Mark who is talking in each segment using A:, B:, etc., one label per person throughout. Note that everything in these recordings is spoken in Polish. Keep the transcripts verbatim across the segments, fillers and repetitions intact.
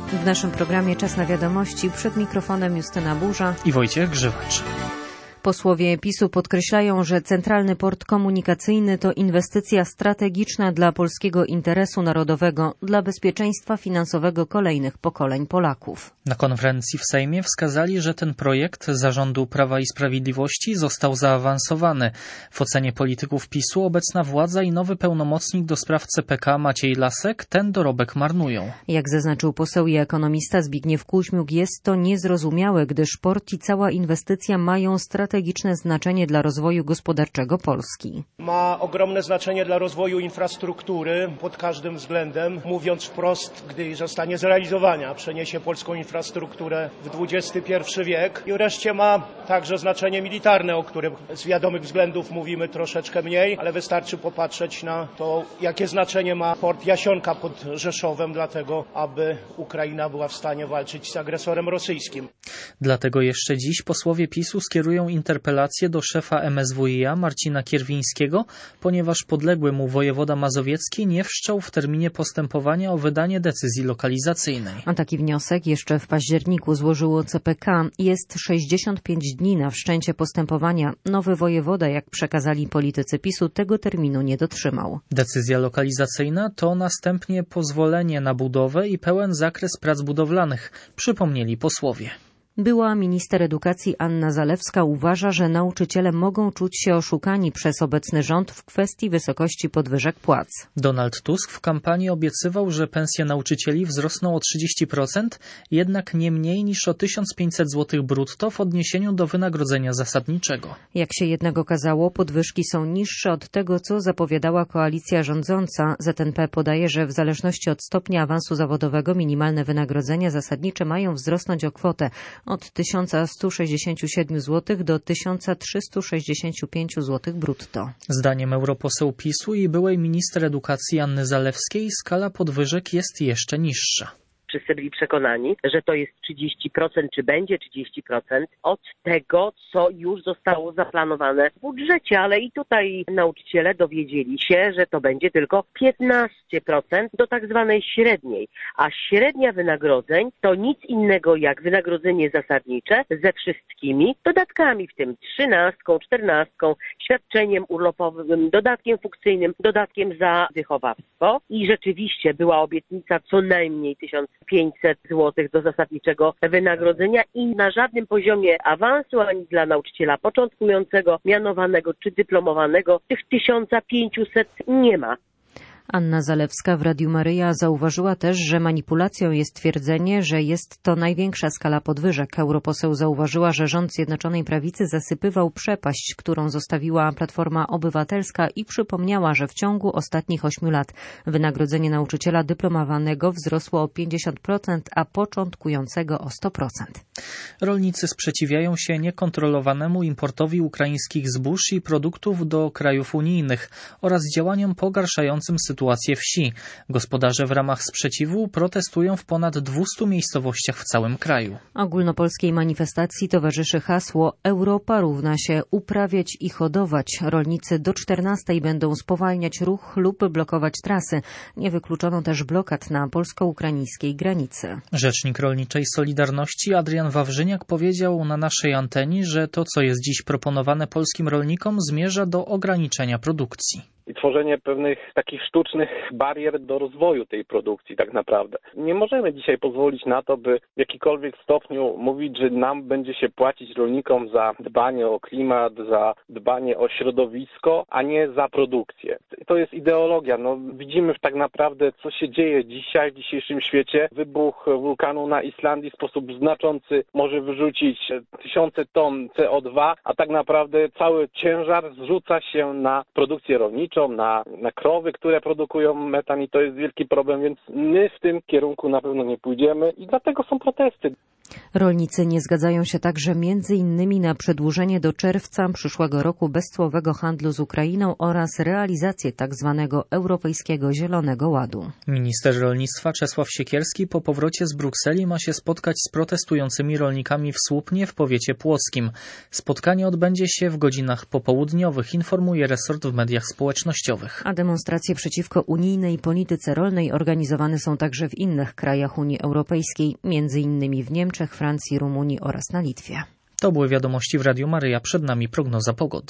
A: W naszym programie Czas na wiadomości. Przed mikrofonem Justyna Burza
B: i Wojciech Grzywacz.
A: Posłowie PiS-u podkreślają, że Centralny Port Komunikacyjny to inwestycja strategiczna dla polskiego interesu narodowego, dla bezpieczeństwa finansowego kolejnych pokoleń Polaków.
B: Na konferencji w Sejmie wskazali, że ten projekt zarządu Prawa i Sprawiedliwości został zaawansowany. W ocenie polityków PiS-u obecna władza i nowy pełnomocnik do spraw C P K Maciej Lasek ten dorobek marnują.
A: Jak zaznaczył poseł i ekonomista Zbigniew Kuźmiuk, jest to niezrozumiałe, gdyż port i cała inwestycja mają strategiczne znaczenie dla rozwoju gospodarczego Polski.
C: Ma ogromne znaczenie dla rozwoju infrastruktury pod każdym względem. Mówiąc wprost, gdy zostanie zrealizowana, przeniesie polską infrastrukturę w dwudziesty pierwszy wiek. I wreszcie ma także znaczenie militarne, o którym z wiadomych względów mówimy troszeczkę mniej, ale wystarczy popatrzeć na to, jakie znaczenie ma port Jasionka pod Rzeszowem, dlatego aby Ukraina była w stanie walczyć z agresorem rosyjskim.
B: Dlatego jeszcze dziś posłowie PiS-u skierują interpelację do szefa M S W i A Marcina Kierwińskiego, ponieważ podległy mu wojewoda mazowiecki nie wszczął w terminie postępowania o wydanie decyzji lokalizacyjnej.
A: A taki wniosek jeszcze w październiku złożyło C P K. Jest sześćdziesiąt pięć dni na wszczęcie postępowania. Nowy wojewoda, jak przekazali politycy PiS-u, tego terminu nie dotrzymał.
B: Decyzja lokalizacyjna to następnie pozwolenie na budowę i pełen zakres prac budowlanych, przypomnieli posłowie.
A: Była minister edukacji Anna Zalewska uważa, że nauczyciele mogą czuć się oszukani przez obecny rząd w kwestii wysokości podwyżek płac.
B: Donald Tusk w kampanii obiecywał, że pensje nauczycieli wzrosną o trzydzieści procent, jednak nie mniej niż o tysiąc pięćset złotych brutto w odniesieniu do wynagrodzenia zasadniczego.
A: Jak się jednak okazało, podwyżki są niższe od tego, co zapowiadała koalicja rządząca. Z N P podaje, że w zależności od stopnia awansu zawodowego minimalne wynagrodzenia zasadnicze mają wzrosnąć o kwotę od tysiąc sto sześćdziesiąt siedem złotych do tysiąc trzysta sześćdziesiąt pięć złotych brutto.
B: Zdaniem europoseł PiS-u i byłej minister edukacji Anny Zalewskiej skala podwyżek jest jeszcze niższa.
D: Wszyscy byli przekonani, że to jest trzydzieści procent, czy będzie trzydzieści procent od tego, co już zostało zaplanowane w budżecie, ale i tutaj nauczyciele dowiedzieli się, że to będzie tylko piętnaście procent do tak zwanej średniej, a średnia wynagrodzeń to nic innego jak wynagrodzenie zasadnicze ze wszystkimi dodatkami, w tym trzynastką, czternastką, świadczeniem urlopowym, dodatkiem funkcyjnym, dodatkiem za wychowawstwo i rzeczywiście była obietnica co najmniej tysiąc pięćset złotych do zasadniczego wynagrodzenia i na żadnym poziomie awansu ani dla nauczyciela początkującego, mianowanego czy dyplomowanego tych tysiąc pięćset nie ma.
A: Anna Zalewska w Radiu Maryja zauważyła też, że manipulacją jest twierdzenie, że jest to największa skala podwyżek. Europoseł zauważyła, że rząd Zjednoczonej Prawicy zasypywał przepaść, którą zostawiła Platforma Obywatelska i przypomniała, że w ciągu ostatnich ośmiu lat wynagrodzenie nauczyciela dyplomowanego wzrosło o pięćdziesiąt procent, a początkującego o sto procent.
B: Rolnicy sprzeciwiają się niekontrolowanemu importowi ukraińskich zbóż i produktów do krajów unijnych oraz działaniom pogarszającym sytuację sytuację wsi. Gospodarze w ramach sprzeciwu protestują w ponad dwustu miejscowościach w całym kraju.
A: Ogólnopolskiej manifestacji towarzyszy hasło Europa równa się uprawiać i hodować. Rolnicy do czternastej będą spowalniać ruch lub blokować trasy. Nie wykluczono też blokad na polsko-ukraińskiej granicy.
B: Rzecznik Rolniczej Solidarności Adrian Wawrzyniak powiedział na naszej antenie, że to, co jest dziś proponowane polskim rolnikom, zmierza do ograniczenia produkcji.
E: I tworzenie pewnych takich sztucznych barier do rozwoju tej produkcji tak naprawdę. Nie możemy dzisiaj pozwolić na to, by w jakikolwiek stopniu mówić, że nam będzie się płacić rolnikom za dbanie o klimat, za dbanie o środowisko, a nie za produkcję. To jest ideologia. No, widzimy tak naprawdę, co się dzieje dzisiaj w dzisiejszym świecie. Wybuch wulkanu na Islandii w sposób znaczący może wyrzucić tysiące ton C O dwa, a tak naprawdę cały ciężar zrzuca się na produkcję rolniczą, Na, na krowy, które produkują metan i to jest wielki problem, więc my w tym kierunku na pewno nie pójdziemy i dlatego są protesty.
A: Rolnicy nie zgadzają się także między innymi na przedłużenie do czerwca przyszłego roku bezcłowego handlu z Ukrainą oraz realizację tzw. Europejskiego Zielonego Ładu.
B: Minister rolnictwa Czesław Siekierski po powrocie z Brukseli ma się spotkać z protestującymi rolnikami w Słupnie w powiecie płockim. Spotkanie odbędzie się w godzinach popołudniowych, informuje resort w mediach społecznościowych.
A: A demonstracje przeciwko unijnej polityce rolnej organizowane są także w innych krajach Unii Europejskiej, między innymi w Niemczech, Francji, Rumunii oraz na Litwie.
B: To były wiadomości w Radiu Maryja. Przed nami prognoza pogody.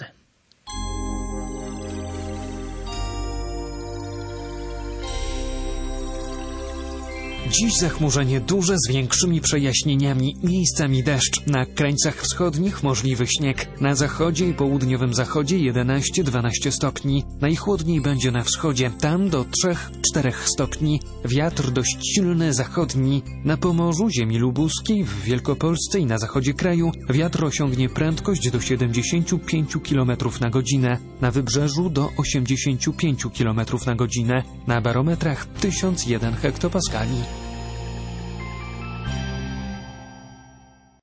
F: Dziś zachmurzenie duże z większymi przejaśnieniami, miejscami deszcz. Na krańcach wschodnich możliwy śnieg. Na zachodzie i południowym zachodzie jedenaście do dwunastu stopni. Najchłodniej będzie na wschodzie, tam do trzy do czterech stopni. Wiatr dość silny zachodni. Na Pomorzu, ziemi lubuskiej, w Wielkopolsce i na zachodzie kraju wiatr osiągnie prędkość do siedemdziesięciu pięciu kilometrów na godzinę. Na wybrzeżu do osiemdziesięciu pięciu kilometrów na godzinę. Na barometrach tysiąc jeden hektopaskali.